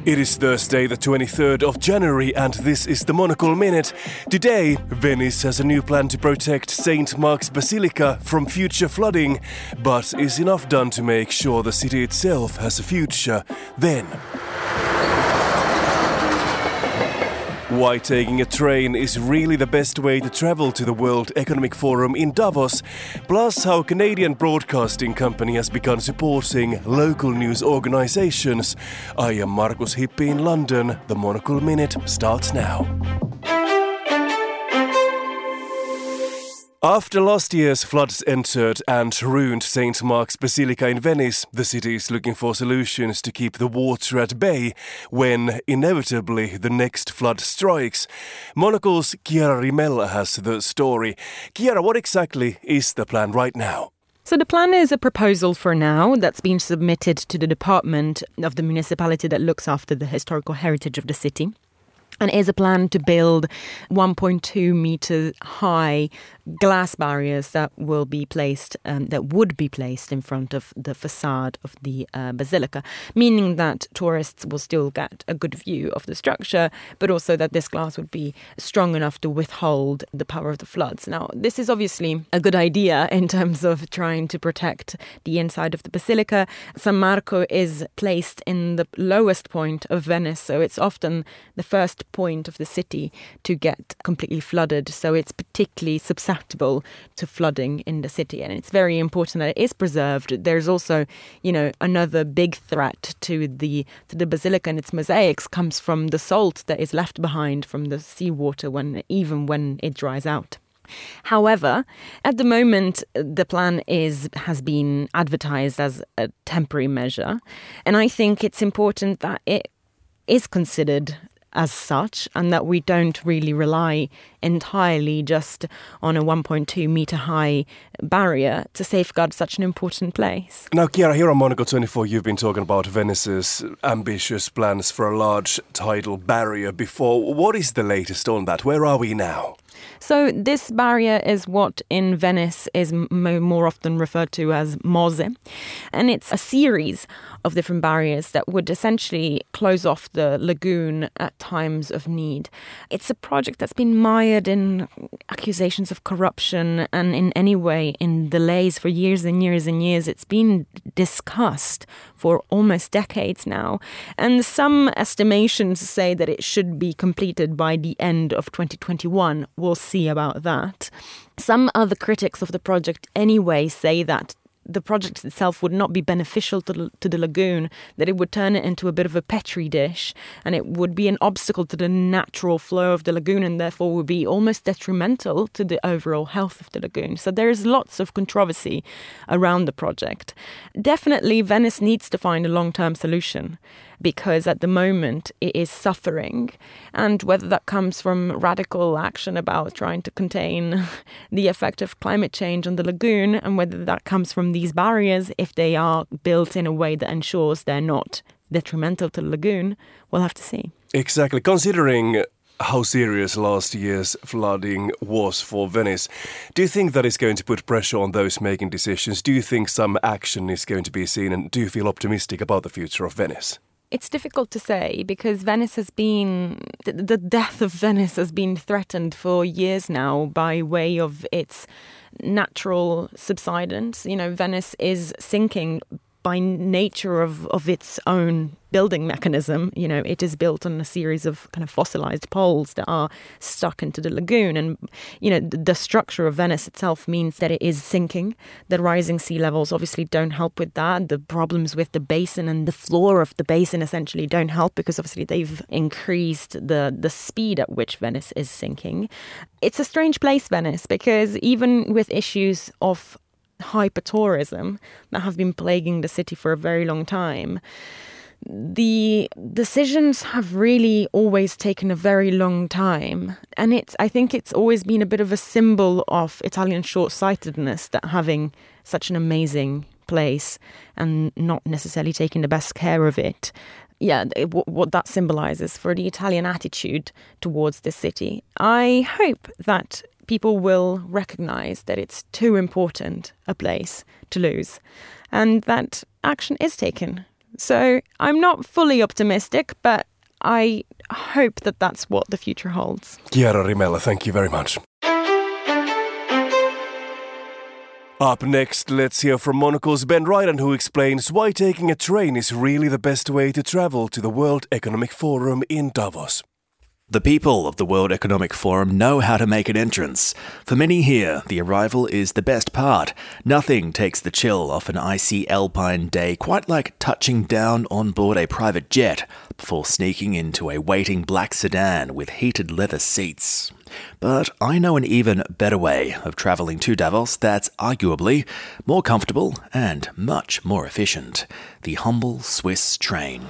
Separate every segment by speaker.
Speaker 1: It is Thursday, the 23rd of January, and this is the Monocle Minute. Today, Venice has a new plan to protect St. Mark's Basilica from future flooding. But is enough done to make sure the city itself has a future? Then, why taking a train is really the best way to travel to the World Economic Forum in Davos, plus how a Canadian broadcasting company has begun supporting local news organizations. I am Markus Hippi in London. The Monocle Minute starts now. After last year's floods entered and ruined St. Mark's Basilica in Venice, the city is looking for solutions to keep the water at bay when, inevitably, the next flood strikes. Monocle's Chiara Rimella has the story. Chiara, what exactly is the plan right now?
Speaker 2: So the plan is a proposal for now that's been submitted to the department of the municipality that looks after the historical heritage of the city. And is a plan to build 1.2 meter high glass barriers that would be placed in front of the facade of the basilica, meaning that tourists will still get a good view of the structure, but also that this glass would be strong enough to withhold the power of the floods. Now, this is obviously a good idea in terms of trying to protect the inside of the basilica. San Marco is placed in the lowest point of Venice, so it's often the first point of the city to get completely flooded, so it's particularly susceptible to flooding in the city, and it's very important that it is preserved. There's also, another big threat to the basilica and its mosaics comes from the salt that is left behind from the seawater when it dries out. However, at the moment, the plan has been advertised as a temporary measure, and I think it's important that it is considered as such, and that we don't really rely entirely just on a 1.2 meter high barrier to safeguard such an important place.
Speaker 1: Now, Chiara, here on Monocle 24, you've been talking about Venice's ambitious plans for a large tidal barrier before. What is the latest on that? Where are we now?
Speaker 2: So this barrier is what in Venice is more often referred to as Mose. And it's a series of different barriers that would essentially close off the lagoon at times of need. It's a project that's been mired in accusations of corruption and in delays for years and years and years. It's been discussed for almost decades now. And some estimations say that it should be completed by the end of 2021. We'll see about that. Some other critics of the project anyway say that the project itself would not be beneficial to the lagoon, that it would turn it into a bit of a petri dish, and it would be an obstacle to the natural flow of the lagoon and therefore would be almost detrimental to the overall health of the lagoon. So there is lots of controversy around the project. Definitely, Venice needs to find a long-term solution, because at the moment it is suffering, and whether that comes from radical action about trying to contain the effect of climate change on the lagoon, and whether that comes from these barriers, if they are built in a way that ensures they're not detrimental to the lagoon, we'll have to see.
Speaker 1: Exactly. Considering how serious last year's flooding was for Venice, do you think that is going to put pressure on those making decisions? Do you think some action is going to be seen, and do you feel optimistic about the future of Venice?
Speaker 2: It's difficult to say, because the death of Venice has been threatened for years now by way of its natural subsidence. Venice is sinking by nature of its own building mechanism. It is built on a series of kind of fossilized poles that are stuck into the lagoon. And, the structure of Venice itself means that it is sinking. The rising sea levels obviously don't help with that. The problems with the basin and the floor of the basin essentially don't help, because obviously they've increased the speed at which Venice is sinking. It's a strange place, Venice, because even with issues of hypertourism that have been plaguing the city for a very long time, the decisions have really always taken a very long time. And I think it's always been a bit of a symbol of Italian short-sightedness, that having such an amazing place and not necessarily taking the best care of it, what that symbolizes for the Italian attitude towards this city. I hope that people will recognize that it's too important a place to lose, and that action is taken So I'm not fully optimistic, but I hope that that's what the future holds.
Speaker 1: Chiara Rimella, thank you very much. Up next, let's hear from Monocle's Ben Ryland, who explains why taking a train is really the best way to travel to the World Economic Forum in Davos.
Speaker 3: The people of the World Economic Forum know how to make an entrance. For many here, the arrival is the best part. Nothing takes the chill off an icy alpine day quite like touching down on board a private jet before sneaking into a waiting black sedan with heated leather seats. But I know an even better way of travelling to Davos that's arguably more comfortable and much more efficient. The humble Swiss train.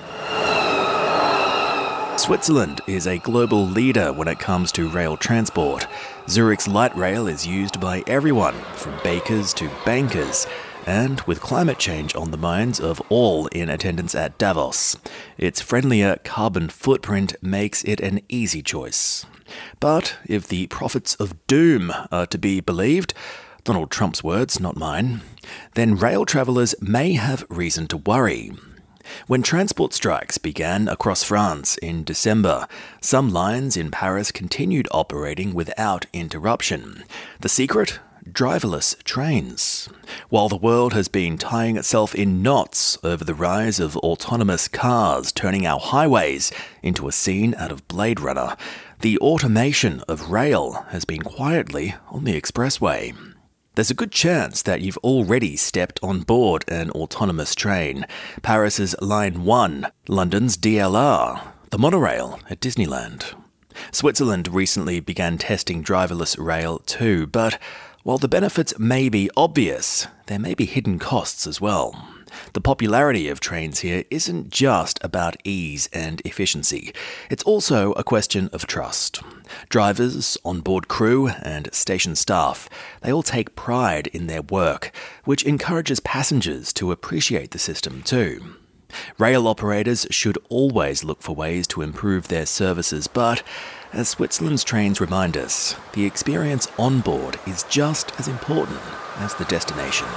Speaker 3: Switzerland is a global leader when it comes to rail transport. Zurich's light rail is used by everyone, from bakers to bankers, and with climate change on the minds of all in attendance at Davos, its friendlier carbon footprint makes it an easy choice. But if the prophets of doom are to be believed, Donald Trump's words, not mine, then rail travellers may have reason to worry. When transport strikes began across France in December, some lines in Paris continued operating without interruption. The secret? Driverless trains. While the world has been tying itself in knots over the rise of autonomous cars turning our highways into a scene out of Blade Runner, the automation of rail has been quietly on the expressway. There's a good chance that you've already stepped on board an autonomous train. Paris's Line 1, London's DLR, the monorail at Disneyland. Switzerland recently began testing driverless rail too, but while the benefits may be obvious, there may be hidden costs as well. The popularity of trains here isn't just about ease and efficiency. It's also a question of trust. Drivers, onboard crew, and station staff, they all take pride in their work, which encourages passengers to appreciate the system too. Rail operators should always look for ways to improve their services, but as Switzerland's trains remind us, the experience on board is just as important as the destination.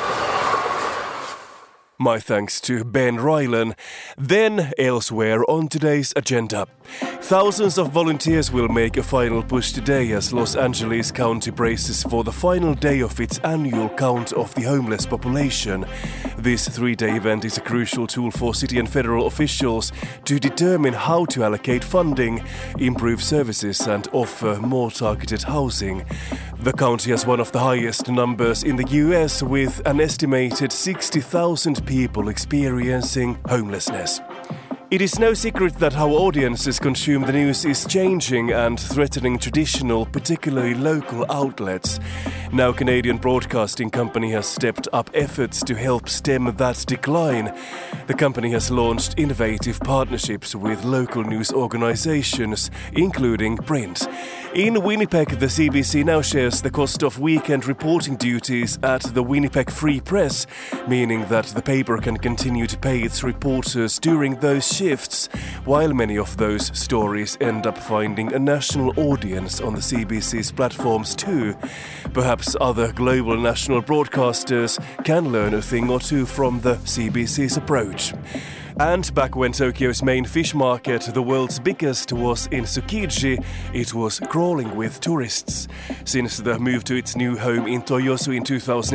Speaker 1: My thanks to Ben Ryland. Then, elsewhere on today's agenda. Thousands of volunteers will make a final push today as Los Angeles County braces for the final day of its annual count of the homeless population. This 3-day event is a crucial tool for city and federal officials to determine how to allocate funding, improve services, and offer more targeted housing. The county has one of the highest numbers in the US, with an estimated 60,000 people experiencing homelessness. It is no secret that how audiences consume the news is changing and threatening traditional, particularly local outlets. Now, Canadian Broadcasting Company has stepped up efforts to help stem that decline. The company has launched innovative partnerships with local news organizations, including print. In Winnipeg, the CBC now shares the cost of weekend reporting duties at the Winnipeg Free Press, meaning that the paper can continue to pay its reporters during those shifts, while many of those stories end up finding a national audience on the CBC's platforms too. Perhaps other global national broadcasters can learn a thing or two from the CBC's approach. And back when Tokyo's main fish market, the world's biggest, was in Tsukiji, it was crawling with tourists. Since the move to its new home in Toyosu in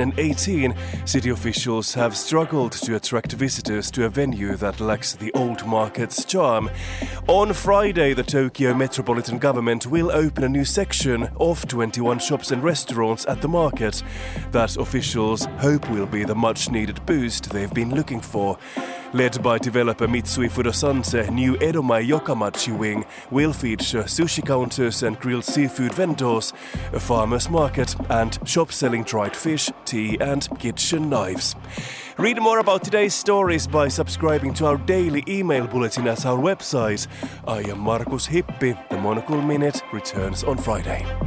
Speaker 1: 2018, city officials have struggled to attract visitors to a venue that lacks the old market's charm. On Friday, the Tokyo Metropolitan Government will open a new section of 21 shops and restaurants at the market that officials hope will be the much-needed boost they've been looking for. Led by developer Mitsui Fudosanse, new Edomae Yokamachi wing will feature sushi counters and grilled seafood vendors, a farmer's market, and shops selling dried fish, tea, and kitchen knives. Read more about today's stories by subscribing to our daily email bulletin at our website. I am Markus Hippi. The Monocle Minute returns on Friday.